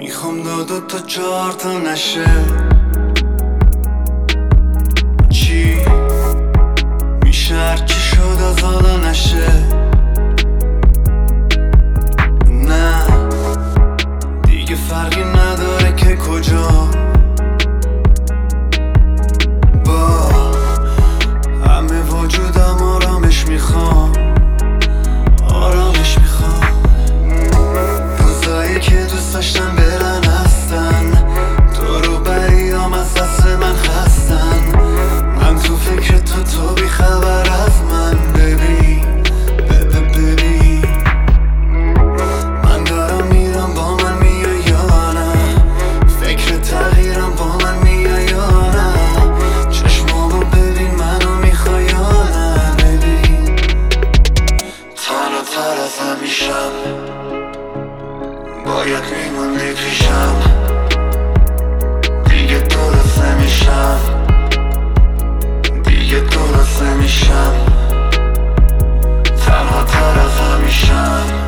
میخوام دو تا 4 تا نشه. چی میشه هرچی شد از حالا نشه. نه دیگه فرقی نداره که کجا. با همه وجودم آرامش میخوام، آرامش میخوام. روزایی که دوست داشتم برن هستن، تو رو بریام از دست من خستن. من تو فکر تو بی خبر از من. ببین ببین من دارم میرم، با من میای یا نه؟ فکر تغییرم، با من میای یا نه؟ چشمامو ببین، منو میخوای یا نه؟ ببین تنها تر از همیشم، باید میموندی پیشم. دیگه درست نمیشم، دیگه درست نمیشم. تنها تر از همیشم.